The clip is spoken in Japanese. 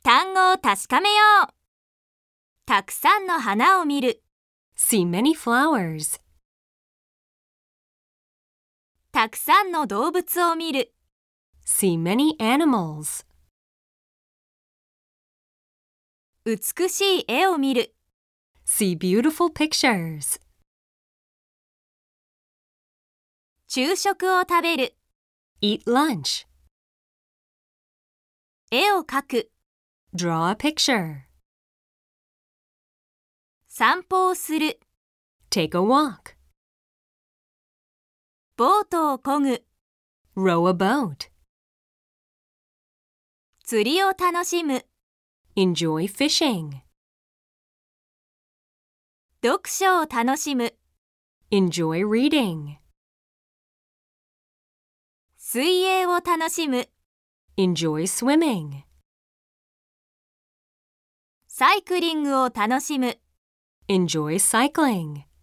単語を確かめよう。たくさんの花を見る。 See many flowers. たくさんの動物を見る。 See many animals. 美しい絵を見る。 See beautiful pictures. 昼食を食べる。 Eat lunch. 絵を描く。 Draw a picture. 散歩をする。 Take a walk. ボートを漕ぐ。 Row a boat. 釣りを楽しむ。 Enjoy fishing. 読書を楽しむ。 Enjoy reading. 水泳を楽しむ。 Enjoy swimming. サイクリングを楽しむ。 Enjoy cycling.